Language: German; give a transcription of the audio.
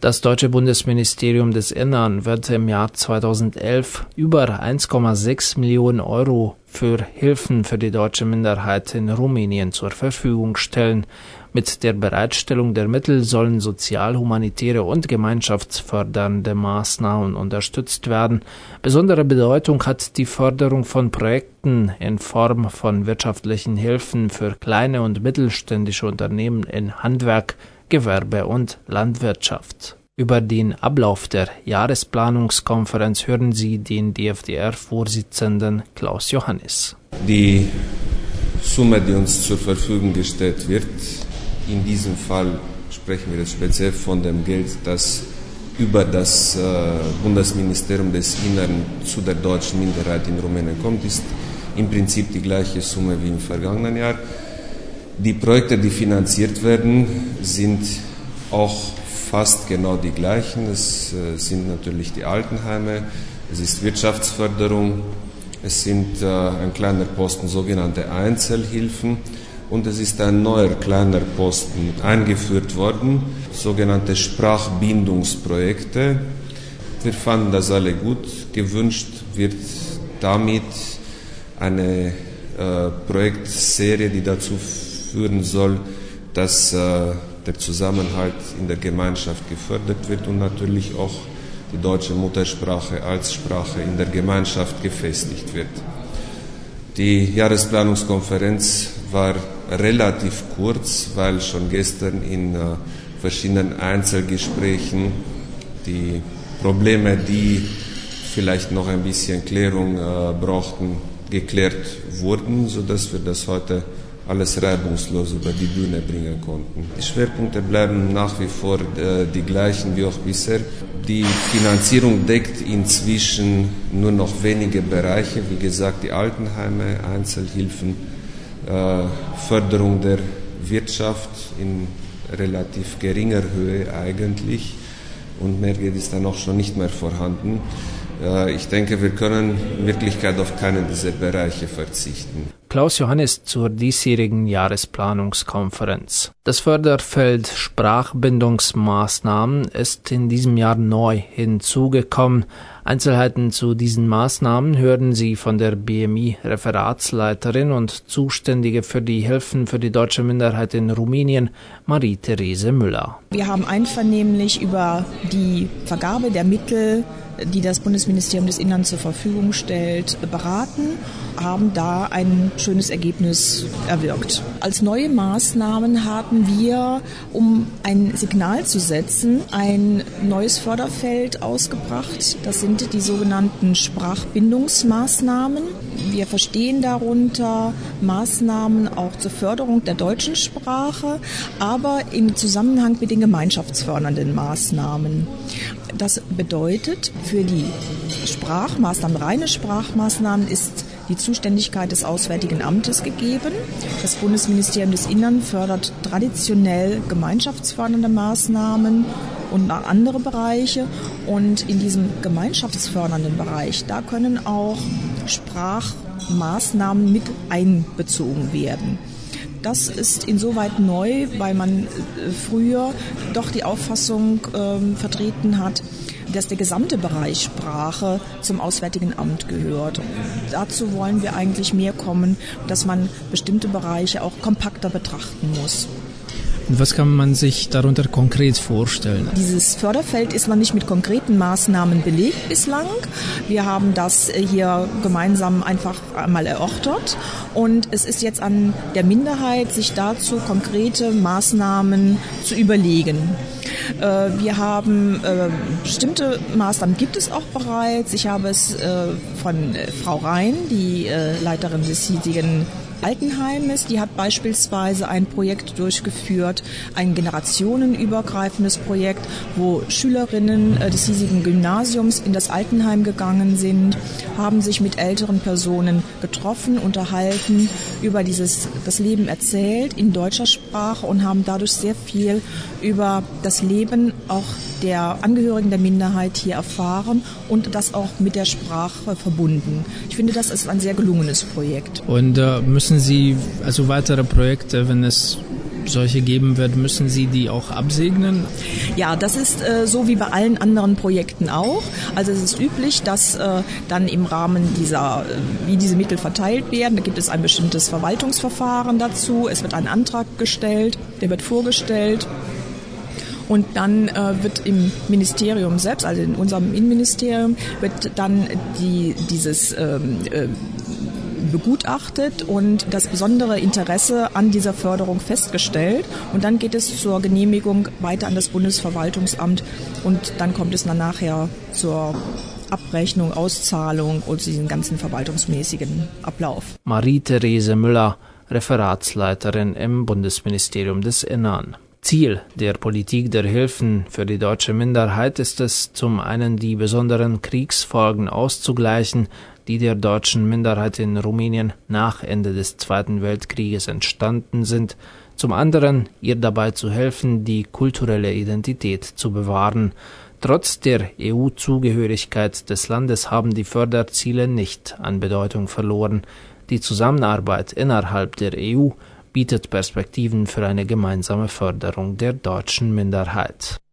Das deutsche Bundesministerium des Innern wird im Jahr 2011 über 1,6 Millionen Euro für Hilfen für die deutsche Minderheit in Rumänien zur Verfügung stellen. Mit der Bereitstellung der Mittel sollen sozial-humanitäre und gemeinschaftsfördernde Maßnahmen unterstützt werden. Besondere Bedeutung hat die Förderung von Projekten in Form von wirtschaftlichen Hilfen für kleine und mittelständische Unternehmen in Handwerk, Gewerbe und Landwirtschaft. Über den Ablauf der Jahresplanungskonferenz hören Sie den DFDR-Vorsitzenden Klaus Johannis. Die Summe, die uns zur Verfügung gestellt wird, in diesem Fall sprechen wir jetzt speziell von dem Geld, das über das Bundesministerium des Innern zu der deutschen Minderheit in Rumänien kommt, ist im Prinzip die gleiche Summe wie im vergangenen Jahr. Die Projekte, die finanziert werden, sind auch fast genau die gleichen. Es sind natürlich die Altenheime, es ist Wirtschaftsförderung, es sind ein kleiner Posten sogenannte Einzelhilfen und es ist ein neuer kleiner Posten eingeführt worden, sogenannte Sprachbindungsprojekte. Wir fanden das alle gut. Gewünscht wird damit eine Projektserie, die dazu führen soll, dass der Zusammenhalt in der Gemeinschaft gefördert wird und natürlich auch die deutsche Muttersprache als Sprache in der Gemeinschaft gefestigt wird. Die Jahresplanungskonferenz war relativ kurz, weil schon gestern in verschiedenen Einzelgesprächen die Probleme, die vielleicht noch ein bisschen Klärung brauchten, geklärt wurden, sodass wir das heute alles reibungslos über die Bühne bringen konnten. Die Schwerpunkte bleiben nach wie vor die gleichen wie auch bisher. Die Finanzierung deckt inzwischen nur noch wenige Bereiche, wie gesagt die Altenheime, Einzelhilfen, Förderung der Wirtschaft in relativ geringer Höhe eigentlich und mehr Geld ist dann auch schon nicht mehr vorhanden. Ich denke, wir können in Wirklichkeit auf keinen dieser Bereiche verzichten. Klaus Johannis zur diesjährigen Jahresplanungskonferenz. Das Förderfeld Sprachbindungsmaßnahmen ist in diesem Jahr neu hinzugekommen. Einzelheiten zu diesen Maßnahmen hören Sie von der BMI-Referatsleiterin und Zuständige für die Hilfen für die deutsche Minderheit in Rumänien, Marie-Therese Müller. Wir haben einvernehmlich über die Vergabe der Mittel, die das Bundesministerium des Innern zur Verfügung stellt, beraten, haben da ein schönes Ergebnis erwirkt. Als neue Maßnahmen haben wir, um ein Signal zu setzen, ein neues Förderfeld ausgebracht. Das sind die sogenannten Sprachbindungsmaßnahmen. Wir verstehen darunter Maßnahmen auch zur Förderung der deutschen Sprache, aber im Zusammenhang mit den gemeinschaftsfördernden Maßnahmen. Das bedeutet, für die Sprachmaßnahmen, reine Sprachmaßnahmen ist die Zuständigkeit des Auswärtigen Amtes gegeben. Das Bundesministerium des Innern fördert traditionell gemeinschaftsfördernde Maßnahmen und andere Bereiche. Und in diesem gemeinschaftsfördernden Bereich, da können auch Sprachmaßnahmen mit einbezogen werden. Das ist insoweit neu, weil man früher doch die Auffassung vertreten hat, dass der gesamte Bereich Sprache zum Auswärtigen Amt gehört. Dazu wollen wir eigentlich mehr kommen, dass man bestimmte Bereiche auch kompakter betrachten muss. Und was kann man sich darunter konkret vorstellen? Dieses Förderfeld ist noch nicht mit konkreten Maßnahmen belegt bislang. Wir haben das hier gemeinsam einfach einmal erörtert und es ist jetzt an der Minderheit, sich dazu konkrete Maßnahmen zu überlegen. Wir haben bestimmte Maßnahmen, gibt es auch bereits. Ich habe es von Frau Rhein, die Leiterin des hiesigen Altenheimes, die hat beispielsweise ein Projekt durchgeführt, ein generationenübergreifendes Projekt, wo Schülerinnen des hiesigen Gymnasiums in das Altenheim gegangen sind, haben sich mit älteren Personen getroffen, unterhalten, über das Leben erzählt in deutscher Sprache und haben dadurch sehr viel über das Leben auch der Angehörigen der Minderheit hier erfahren und das auch mit der Sprache verbunden. Ich finde, das ist ein sehr gelungenes Projekt. Und müssen Sie also weitere Projekte, wenn es solche geben wird, müssen Sie die auch absegnen? Ja, das ist so wie bei allen anderen Projekten auch. Also es ist üblich, dass dann im Rahmen wie diese Mittel verteilt werden, da gibt es ein bestimmtes Verwaltungsverfahren dazu. Es wird ein Antrag gestellt, der wird vorgestellt. Und dann wird im Ministerium selbst, also in unserem Innenministerium, wird dann dieses begutachtet und das besondere Interesse an dieser Förderung festgestellt. Und dann geht es zur Genehmigung weiter an das Bundesverwaltungsamt und dann kommt es dann nachher zur Abrechnung, Auszahlung und diesen ganzen verwaltungsmäßigen Ablauf. Marie-Therese Müller, Referatsleiterin im Bundesministerium des Innern. Ziel der Politik der Hilfen für die deutsche Minderheit ist es, zum einen die besonderen Kriegsfolgen auszugleichen, die der deutschen Minderheit in Rumänien nach Ende des Zweiten Weltkrieges entstanden sind, zum anderen ihr dabei zu helfen, die kulturelle Identität zu bewahren. Trotz der EU-Zugehörigkeit des Landes haben die Förderziele nicht an Bedeutung verloren. Die Zusammenarbeit innerhalb der EU bietet Perspektiven für eine gemeinsame Förderung der deutschen Minderheit.